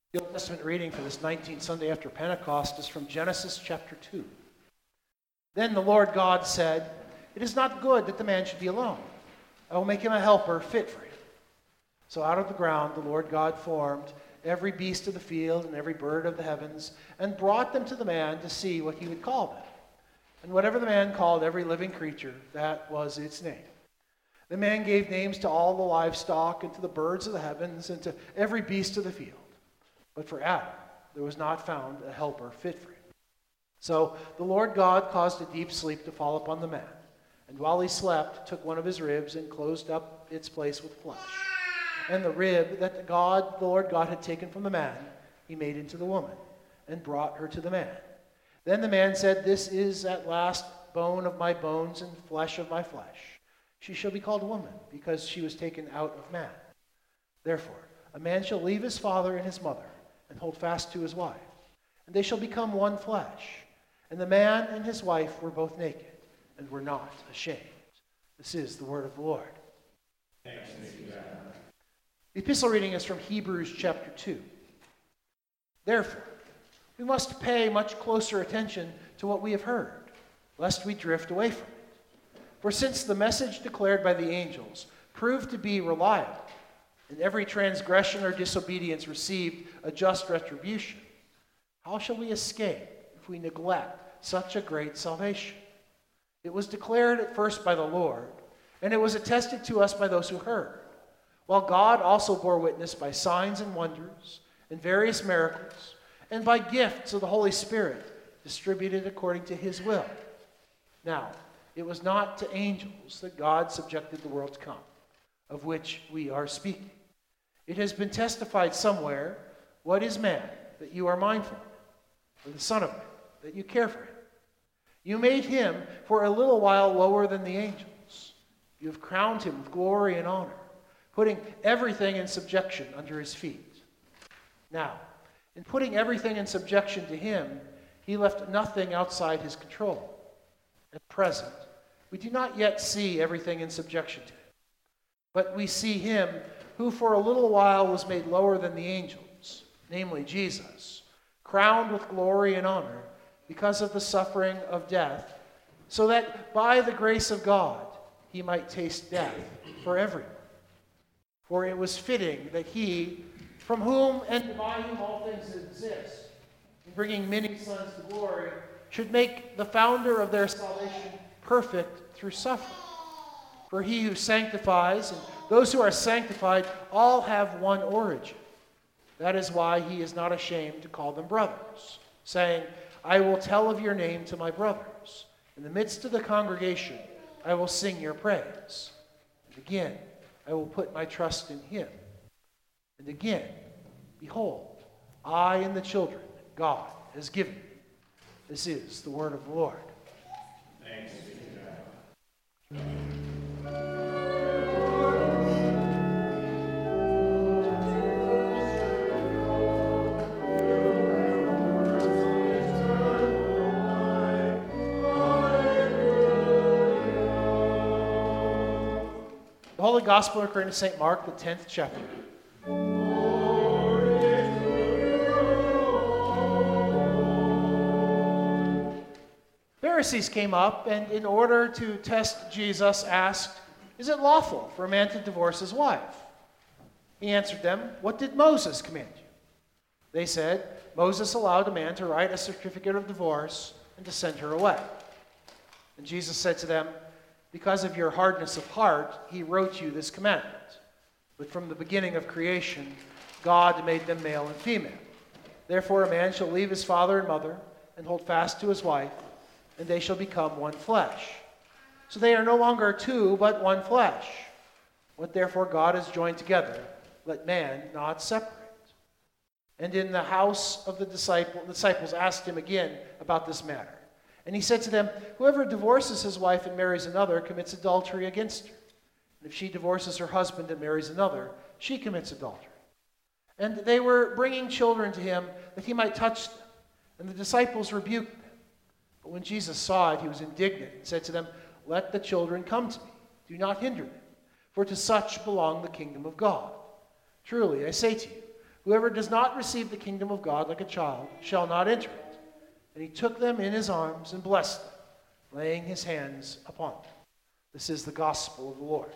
The Old Testament reading for this 19th Sunday after Pentecost is from Genesis chapter 2. Then the Lord God said, "It is not good that the man should be alone. I will make him a helper fit for him." So out of the ground the Lord God formed every beast of the field and every bird of the heavens, and brought them to the man to see what he would call them. And whatever the man called every living creature, that was its name. The man gave names to all the livestock, and to the birds of the heavens, and to every beast of the field. But for Adam there was not found a helper fit for him. So the Lord God caused a deep sleep to fall upon the man, and while he slept, took one of his ribs and closed up its place with flesh. And the rib that the Lord God had taken from the man, he made into the woman, and brought her to the man. Then the man said, "This is at last bone of my bones and flesh of my flesh. She shall be called woman, because she was taken out of man. Therefore, a man shall leave his father and his mother, and hold fast to his wife, and they shall become one flesh. And the man and his wife were both naked, and were not ashamed." This is the word of the Lord. Thanks be to God. The epistle reading is from Hebrews chapter 2. Therefore, we must pay much closer attention to what we have heard, lest we drift away from it. For since the message declared by the angels proved to be reliable, and every transgression or disobedience received a just retribution, how shall we escape if we neglect such a great salvation? It was declared at first by the Lord, and it was attested to us by those who heard, while God also bore witness by signs and wonders and various miracles, and by gifts of the Holy Spirit distributed according to his will. Now, it was not to angels that God subjected the world to come, of which we are speaking. It has been testified somewhere, "What is man, that you are mindful of him, or the son of man, that you care for him? You made him for a little while lower than the angels. You have crowned him with glory and honor, putting everything in subjection under his feet." Now, in putting everything in subjection to him, he left nothing outside his control. At present, we do not yet see everything in subjection to him, but we see him who for a little while was made lower than the angels, namely Jesus, crowned with glory and honor because of the suffering of death, so that by the grace of God he might taste death for everyone. For it was fitting that he, from whom and by whom all things exist, in bringing many sons to glory, should make the founder of their salvation perfect through suffering. For he who sanctifies and those who are sanctified all have one origin. That is why he is not ashamed to call them brothers, saying, "I will tell of your name to my brothers. In the midst of the congregation I will sing your praise." And again, "I will put my trust in him." And again, "Behold, I and the children that God has given me." This is the word of the Lord. Thanks be to God. The Holy Gospel according to St. Mark, the 10th chapter. Pharisees came up and in order to test Jesus asked, "Is it lawful for a man to divorce his wife?" He answered them, "What did Moses command you?" They said, "Moses allowed a man to write a certificate of divorce and to send her away." And Jesus said to them, "Because of your hardness of heart, he wrote you this commandment. But from the beginning of creation, God made them male and female. Therefore a man shall leave his father and mother and hold fast to his wife, and they shall become one flesh. So they are no longer two, but one flesh. What therefore God has joined together, let man not separate." And in the house of the disciples asked him again about this matter. And he said to them, "Whoever divorces his wife and marries another commits adultery against her. And if she divorces her husband and marries another, she commits adultery." And they were bringing children to him that he might touch them. And the disciples rebuked them. But when Jesus saw it, he was indignant and said to them, "Let the children come to me. Do not hinder them, for to such belong the kingdom of God. Truly, I say to you, Whoever does not receive the kingdom of God like a child shall not enter it. And he took them in his arms and blessed them, laying his hands upon them. This is the gospel of the Lord.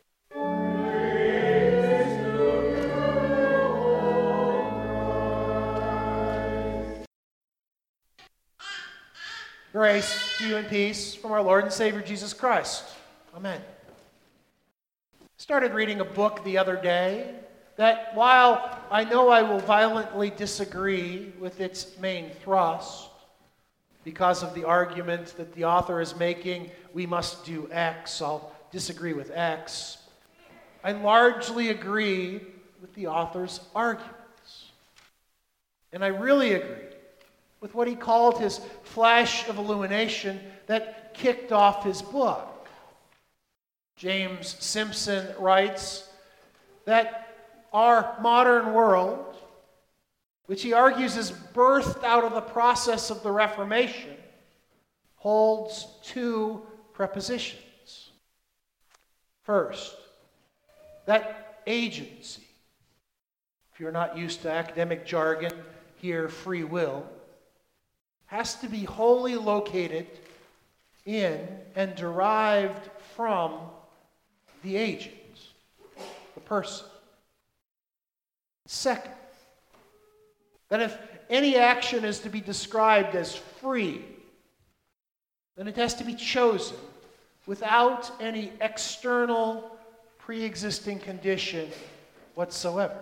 Grace to you and peace from our Lord and Savior Jesus Christ. Amen. I started reading a book the other day that, while I know I will violently disagree with its main thrust, because of the argument that the author is making, we must do X, I'll disagree with X. I largely agree with the author's arguments. And I really agree with what he called his flash of illumination that kicked off his book. James Simpson writes that our modern world, which he argues is birthed out of the process of the Reformation, holds two prepositions. First, that agency. If you're not used to academic jargon, here free will has to be wholly located in and derived from the agent, the person. Second, that if any action is to be described as free, then it has to be chosen without any external pre-existing condition whatsoever.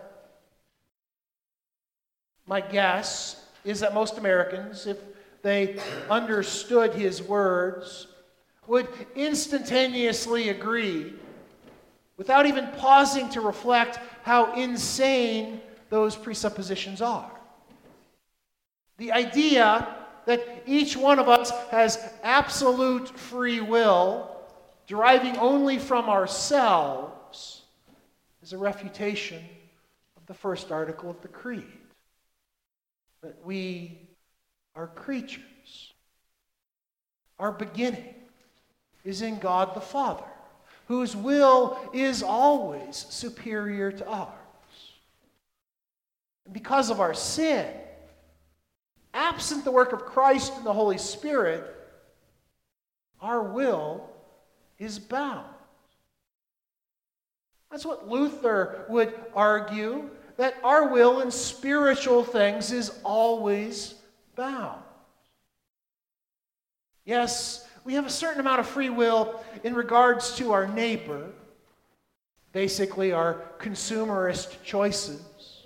My guess is that most Americans, if they understood his words, would instantaneously agree, without even pausing to reflect how insane those presuppositions are. The idea that each one of us has absolute free will, deriving only from ourselves, is a refutation of the first article of the Creed. That we are creatures. Our beginning is in God the Father, whose will is always superior to ours. And because of our sin, absent the work of Christ and the Holy Spirit, our will is bound. That's what Luther would argue, that our will in spiritual things is always bound. Yes, we have a certain amount of free will in regards to our neighbor, basically our consumerist choices,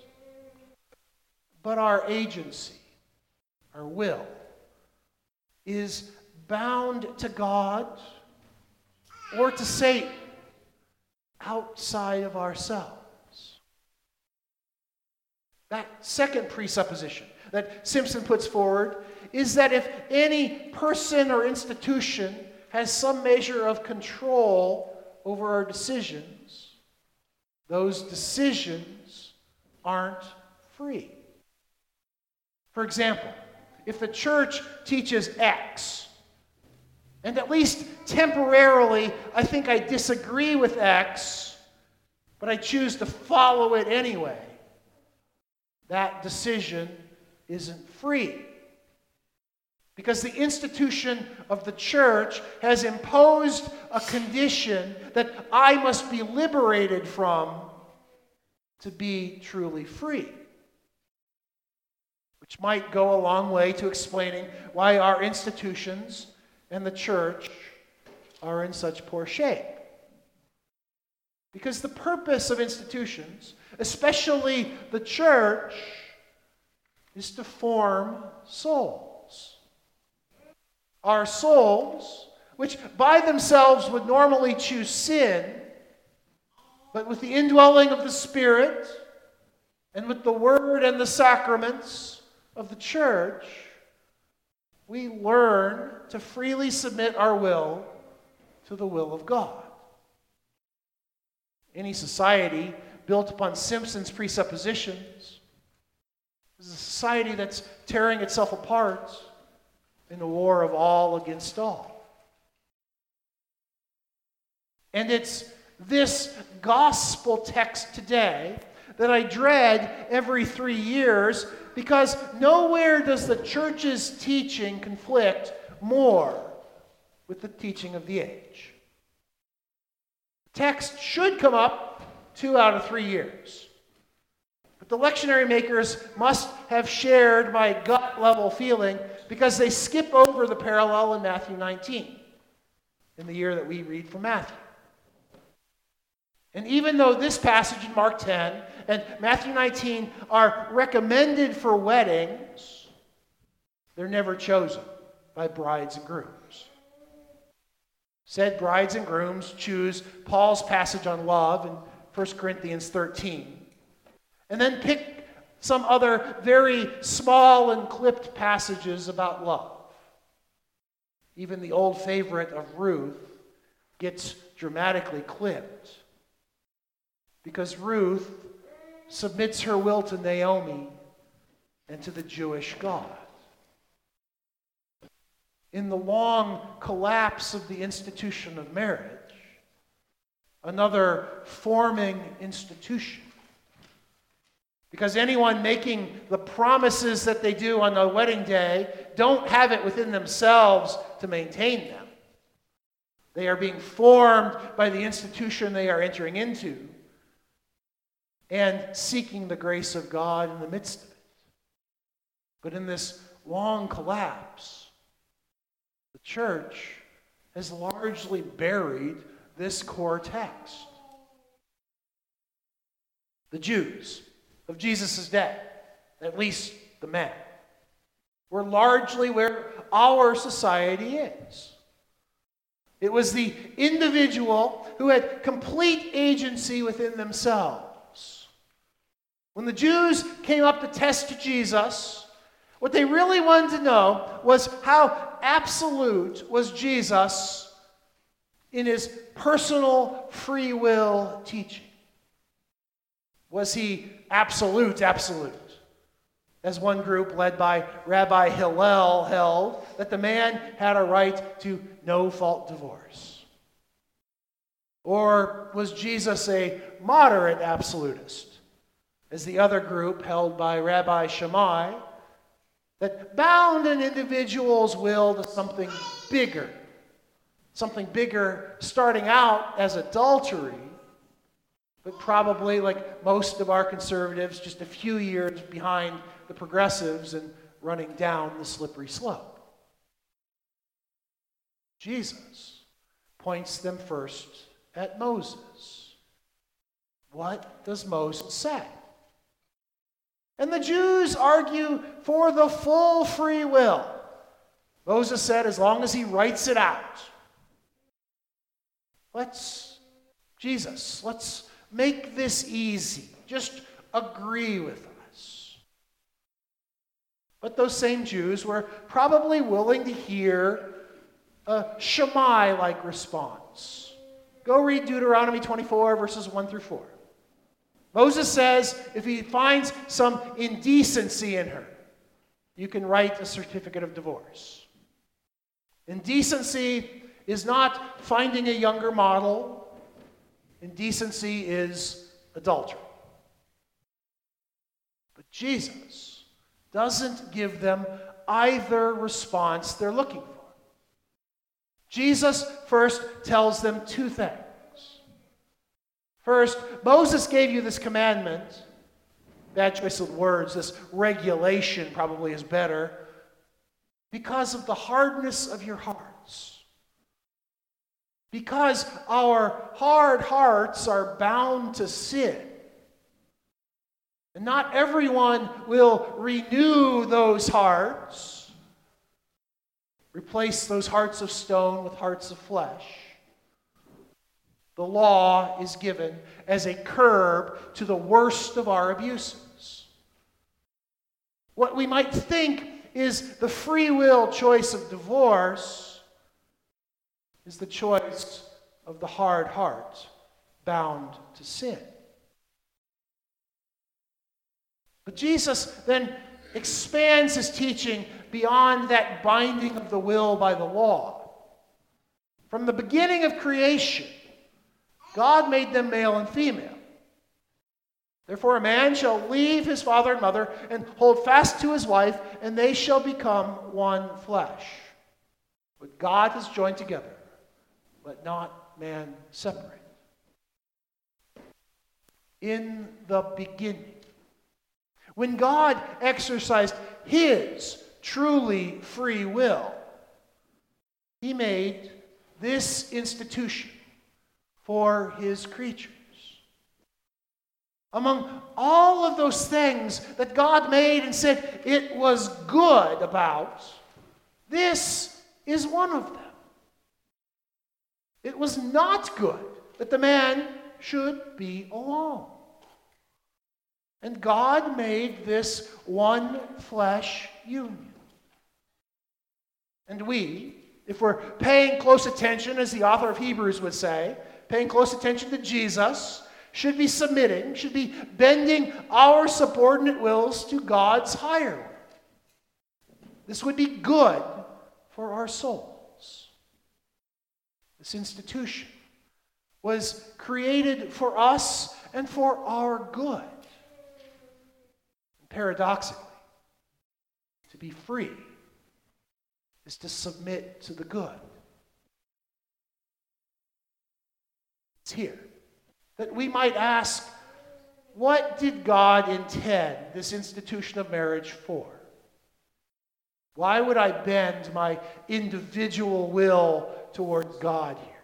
but our agency, our will, is bound to God or to Satan outside of ourselves. That second presupposition that Simpson puts forward is that if any person or institution has some measure of control over our decisions, those decisions aren't free. For example, if the church teaches X, and at least temporarily I think I disagree with X, but I choose to follow it anyway, that decision isn't free. Because the institution of the church has imposed a condition that I must be liberated from to be truly free. Which might go a long way to explaining why our institutions and the church are in such poor shape. Because the purpose of institutions, especially the church, is to form souls. Our souls, which by themselves would normally choose sin, but with the indwelling of the Spirit and with the Word and the sacraments of the church, we learn to freely submit our will to the will of God. Any society built upon Simpson's presuppositions is a society that's tearing itself apart in a war of all against all. And it's this gospel text today that I dread every 3 years, because nowhere does the church's teaching conflict more with the teaching of the age. The text should come up 2 out of 3 years. But the lectionary makers must have shared my gut-level feeling, because they skip over the parallel in Matthew 19, in the year that we read from Matthew. And even though this passage in Mark 10 and Matthew 19 are recommended for weddings, they're never chosen by brides and grooms. Said brides and grooms choose Paul's passage on love in 1 Corinthians 13, and then pick some other very small and clipped passages about love. Even the old favorite of Ruth gets dramatically clipped, because Ruth submits her will to Naomi and to the Jewish God. In the long collapse of the institution of marriage, another forming institution, because anyone making the promises that they do on the wedding day don't have it within themselves to maintain them. They are being formed by the institution they are entering into, and seeking the grace of God in the midst of it. But in this long collapse, the church has largely buried this core text. The Jews of Jesus' day, at least the men, were largely where our society is. It was the individual who had complete agency within themselves. When the Jews came up to test Jesus, what they really wanted to know was how absolute was Jesus in his personal free will teaching. Was he absolute? As one group led by Rabbi Hillel held, that the man had a right to no-fault divorce. Or was Jesus a moderate absolutist, as the other group held by Rabbi Shammai, that bound an individual's will to something bigger starting out as adultery, but probably, like most of our conservatives, just a few years behind the progressives and running down the slippery slope. Jesus points them first at Moses. What does Moses say? And the Jews argue for the full free will. Moses said, as long as he writes it out. Let's make this easy. Just agree with us. But those same Jews were probably willing to hear a Shammai-like response. Go read Deuteronomy 24, verses 1 through 4. Moses says if he finds some indecency in her, you can write a certificate of divorce. Indecency is not finding a younger model. Indecency is adultery. But Jesus doesn't give them either response they're looking for. Jesus first tells them two things. First, Moses gave you this commandment. Bad choice of words. This regulation probably is better. Because of the hardness of your hearts. Because our hard hearts are bound to sin. And not everyone will renew those hearts. Replace those hearts of stone with hearts of flesh. The law is given as a curb to the worst of our abuses. What we might think is the free will choice of divorce is the choice of the hard heart bound to sin. But Jesus then expands his teaching beyond that binding of the will by the law. From the beginning of creation, God made them male and female. Therefore, a man shall leave his father and mother and hold fast to his wife, and they shall become one flesh. What God has joined together, let not man separate. In the beginning, when God exercised his truly free will, he made this institution for his creatures. Among all of those things that God made and said it was good about, this is one of them. It was not good that the man should be alone. And God made this one flesh union. And we, if we're paying close attention, as the author of Hebrews would say, paying close attention to Jesus, should be submitting, should be bending our subordinate wills to God's higher will. This would be good for our souls. This institution was created for us and for our good. And paradoxically, to be free is to submit to the good. It's here that we might ask, what did God intend this institution of marriage for? Why would I bend my individual will towards God here?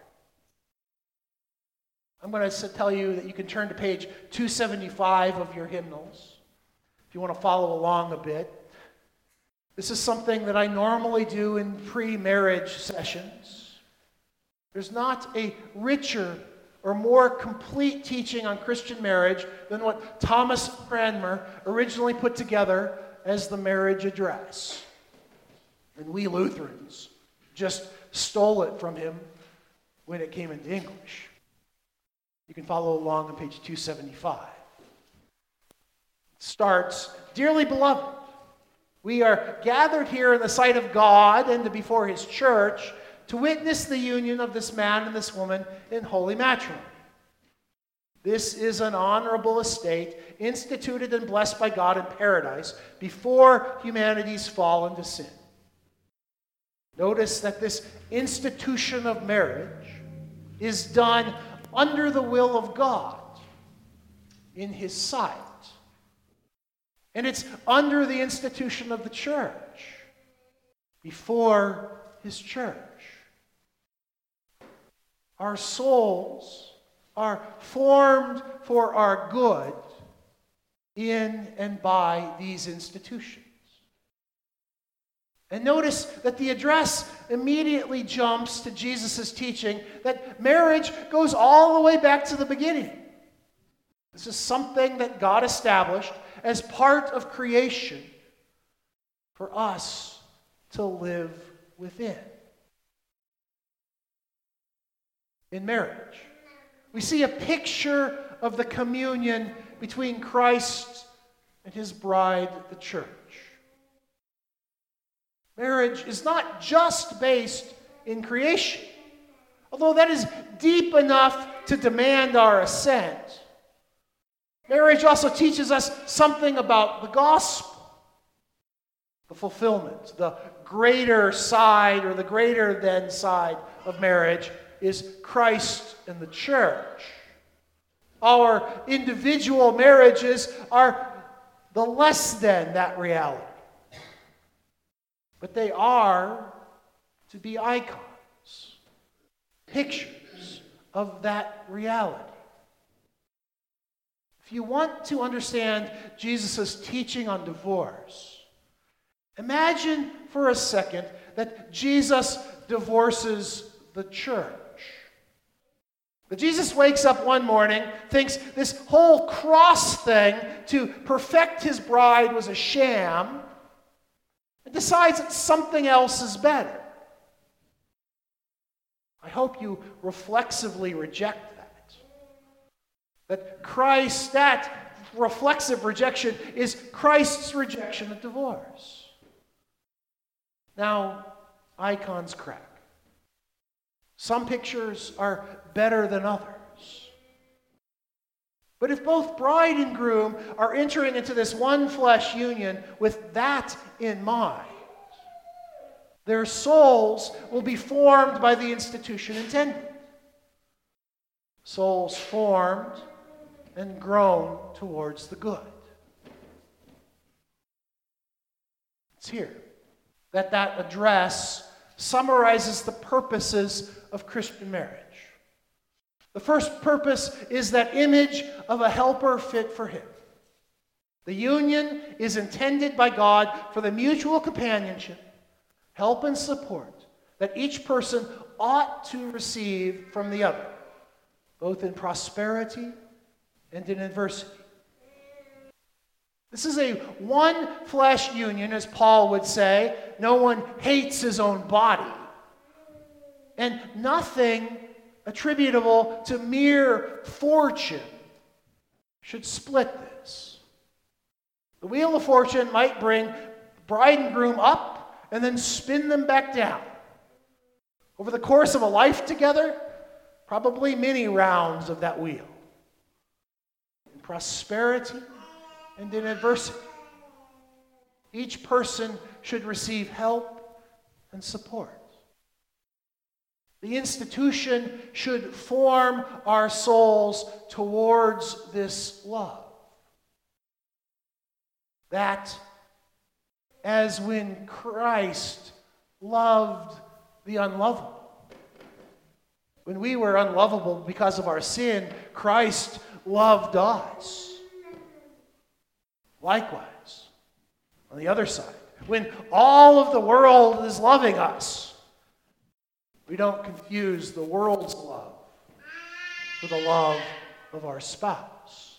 I'm going to tell you that you can turn to page 275 of your hymnals if you want to follow along a bit. This is something that I normally do in pre-marriage sessions. There's not a richer or more complete teaching on Christian marriage than what Thomas Cranmer originally put together as the marriage address. And we Lutherans just stole it from him when it came into English. You can follow along on page 275. It starts, "Dearly beloved, we are gathered here in the sight of God and before his church to witness the union of this man and this woman in holy matrimony. This is an honorable estate instituted and blessed by God in paradise before humanity's fall into sin. Notice that this institution of marriage is done under the will of God in his sight. And it's under the institution of the church before his church. Our souls are formed for our good in and by these institutions. And notice that the address immediately jumps to Jesus' teaching that marriage goes all the way back to the beginning. This is something that God established as part of creation for us to live within. In marriage, we see a picture of the communion between Christ and his bride, the church. Marriage is not just based in creation, although that is deep enough to demand our assent. Marriage also teaches us something about the gospel, the fulfillment, the greater side or the greater than side of marriage is Christ and the church. Our individual marriages are the less than that reality. But they are to be icons, pictures of that reality. If you want to understand Jesus' teaching on divorce, imagine for a second that Jesus divorces the church. But Jesus wakes up one morning, thinks this whole cross thing to perfect his bride was a sham, and decides that something else is better. I hope you reflexively reject that. That Christ, that reflexive rejection is Christ's rejection of divorce. Now, icons crack. Some pictures are better than others. But if both bride and groom are entering into this one flesh union with that in mind, their souls will be formed by the institution intended. Souls formed and grown towards the good. It's here that address summarizes the purposes of Christian marriage. The first purpose is that image of a helper fit for him. The union is intended by God for the mutual companionship, help, and support that each person ought to receive from the other, both in prosperity and in adversity. This is a one flesh union, as Paul would say. No one hates his own body. And nothing attributable to mere fortune should split this. The wheel of fortune might bring bride and groom up and then spin them back down. Over the course of a life together, probably many rounds of that wheel. In prosperity and in adversity, each person should receive help and support. The institution should form our souls towards this love. That, as when Christ loved the unlovable, when we were unlovable because of our sin, Christ loved us. Likewise, on the other side, when all of the world is loving us, we don't confuse the world's love for the love of our spouse.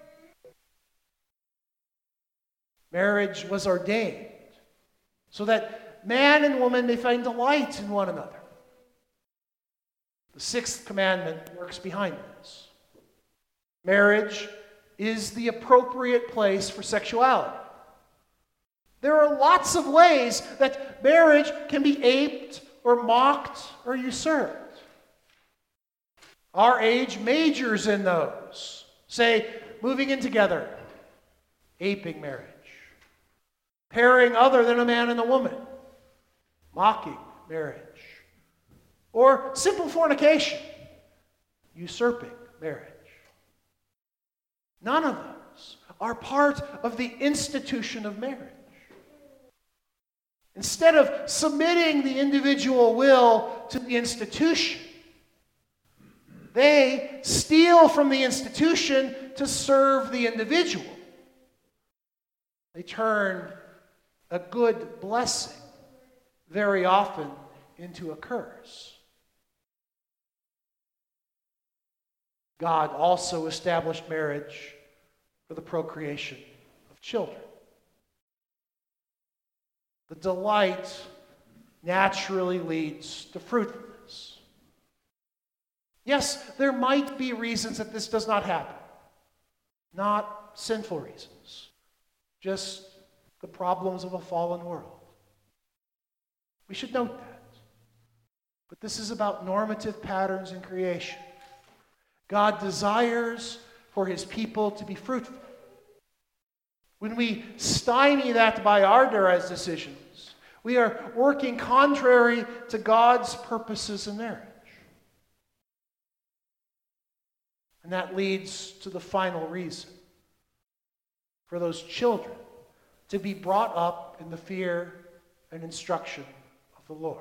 Marriage was ordained so that man and woman may find delight in one another. The sixth commandment works behind this. Marriage is the appropriate place for sexuality. There are lots of ways that marriage can be aped or mocked or usurped. Our age majors in those. Say, moving in together, aping marriage. Pairing other than a man and a woman, mocking marriage. Or simple fornication, usurping marriage. None of those are part of the institution of marriage. Instead of submitting the individual will to the institution, they steal from the institution to serve the individual. They turn a good blessing very often into a curse. God also established marriage for the procreation of children. The delight naturally leads to fruitfulness. Yes, there might be reasons that this does not happen. Not sinful reasons. Just the problems of a fallen world. We should note that. But this is about normative patterns in creation. God desires for his people to be fruitful. When we stymie that by our decisions, we are working contrary to God's purposes in marriage. And that leads to the final reason for those children to be brought up in the fear and instruction of the Lord.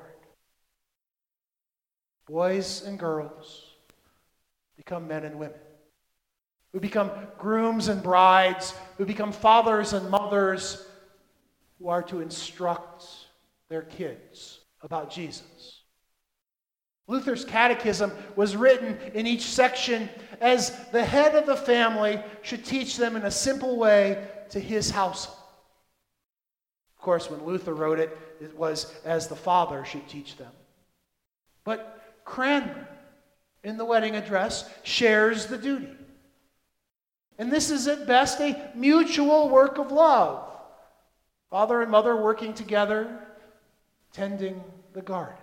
Boys and girls become men and women, who become grooms and brides, who become fathers and mothers, who are to instruct their kids about Jesus. Luther's catechism was written in each section as the head of the family should teach them in a simple way to his household. Of course, when Luther wrote it, it was as the father should teach them. But Cranmer, in the wedding address, shares the duty. And this is at best a mutual work of love. Father and mother working together, tending the garden.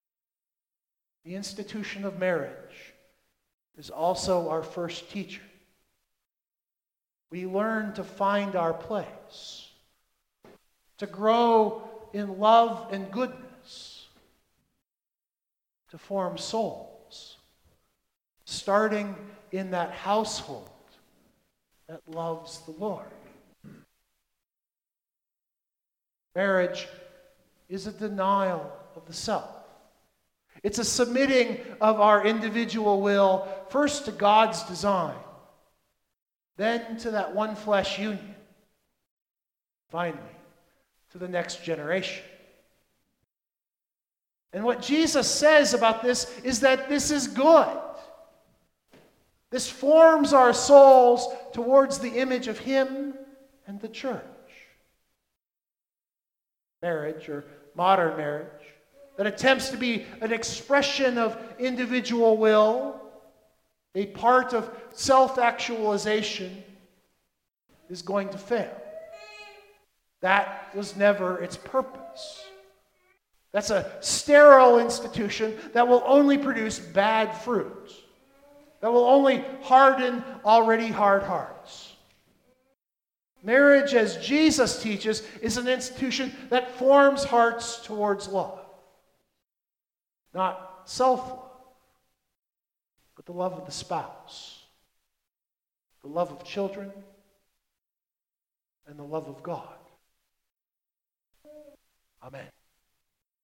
The institution of marriage is also our first teacher we learn to find our place, to grow in love and goodness, to form souls, starting in that household that loves the Lord. Marriage is a denial of the self. It's a submitting of our individual will, first to God's design, then to that one flesh union, finally to the next generation. And what Jesus says about this is that this is good. This forms our souls towards the image of Him and the church. Marriage, or modern marriage, that attempts to be an expression of individual will, a part of self-actualization, is going to fail. That was never its purpose. That's a sterile institution that will only produce bad fruit, that will only harden already hard hearts. Marriage, as Jesus teaches, is an institution that forms hearts towards love. Not self-love, but the love of the spouse, the love of children, and the love of God. Amen.